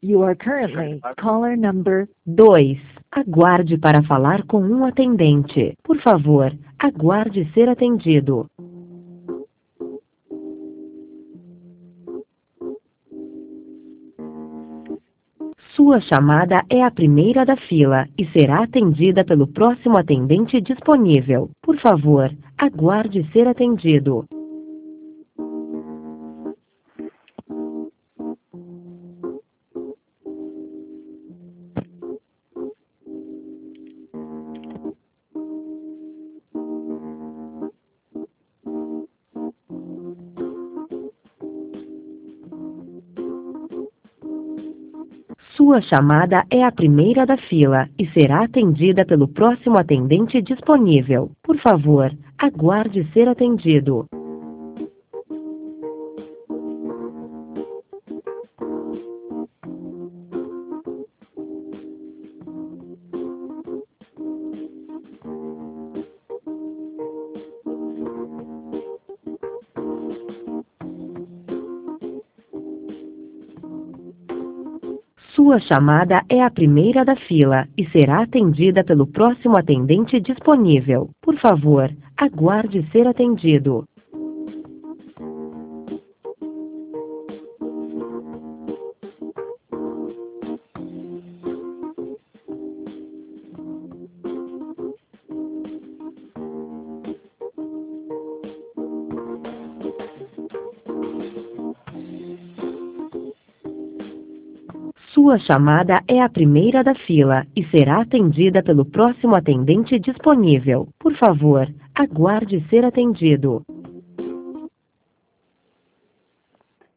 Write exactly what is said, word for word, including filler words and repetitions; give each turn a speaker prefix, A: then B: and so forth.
A: You are currently caller number.
B: dois. Aguarde para falar com um atendente. Por favor, aguarde ser atendido. Sua chamada é a primeira da fila e será atendida pelo próximo atendente disponível. Por favor, aguarde ser atendido. Sua chamada é a primeira da fila e será atendida pelo próximo atendente disponível. Por favor, aguarde ser atendido. Sua chamada é a primeira da fila e será atendida pelo próximo atendente disponível. Por favor, aguarde ser atendido. Sua chamada é a primeira da fila e será atendida pelo próximo atendente disponível. Por favor, aguarde ser atendido.